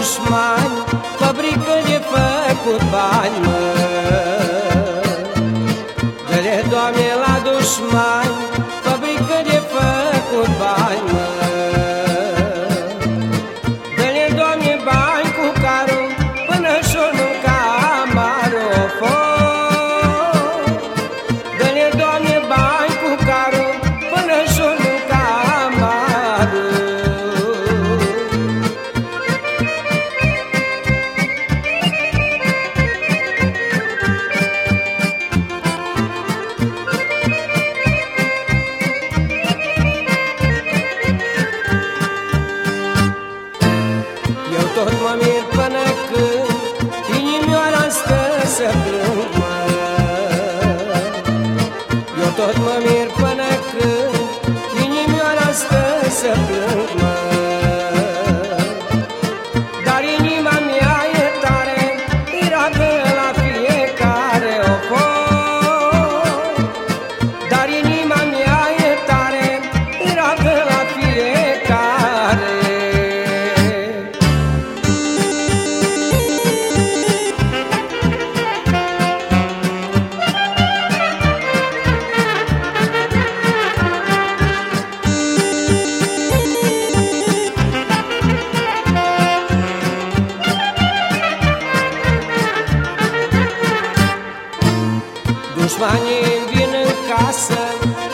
dușmani, fabrică de făcut bani, mă. Dă-le, Doamne, la dușmani, fabrică de făcut bani, mă. Dă-le, Doamne, bani cu carul, până și-o nu camarul o foc. Dă-le, Doamne, bani cu carul, până și-o nu camarul. Eu tot mă mir până când inimioara stă să plâng, mă. Eu tot mă mir până când inimioara stă să plâng, mă. Dar inima mea e tare, îi roagă la fiecare o foc. Dar inima mea e tare, îi roagă la fiecare. Dușmanii îmi vin în casă,